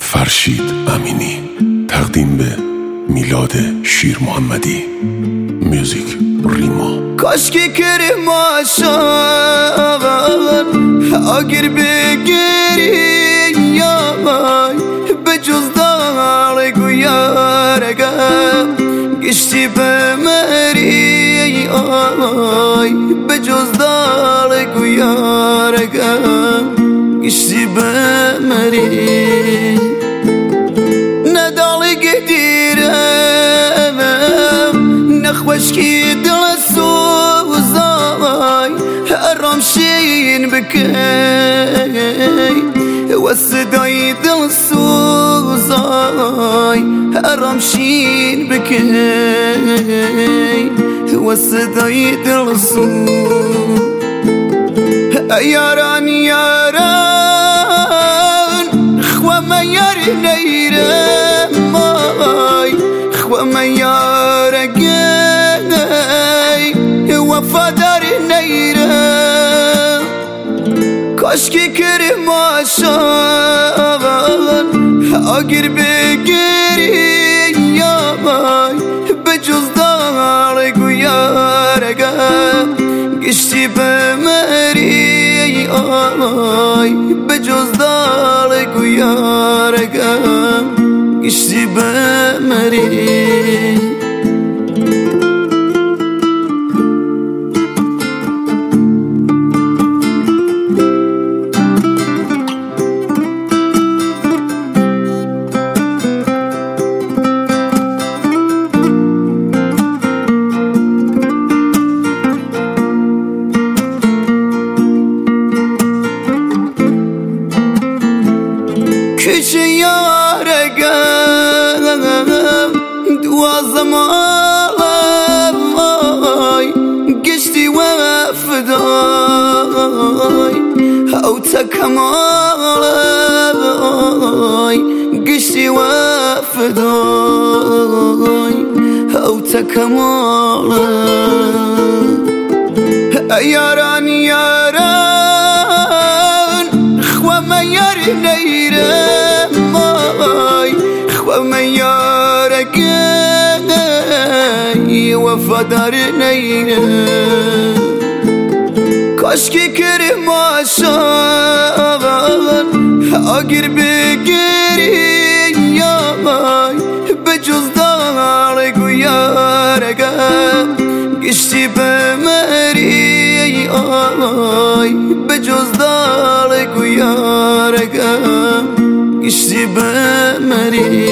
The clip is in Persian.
فرشید امینی، تقدیم به میلاد شیر محمدی. میوزیک ریما. کاش که کریم آشان اگر بگیری یای به جز دار گویارگم گشتی بمری آی به جز دار گویارگم گشتی بمری ندالی گدیرم نخوشکی دل سوزای رامشین بکی و صدای دل سوزای رامشین بکی و صدای دل سوز یاران یاران خوام یار نیرم مای خوام یار گی وفادار نیرم کاش که کریم آشان اگر بگیری یای به جز دار گویارگم گشتی بمری آی به جز دار گویارگم گشتی بمری کچه یارگم دوازم آلای گشتی وفدای او تکمالای گشتی وفدای او تکمالای یاران یاران خوام یار نیرم مای خوام یار گی وفادار نیرم کاش که کریم آشان اگر بگیری یای به جز دار گویارگم گشتی بمری آی به جز دار گویارگم گشتی بمری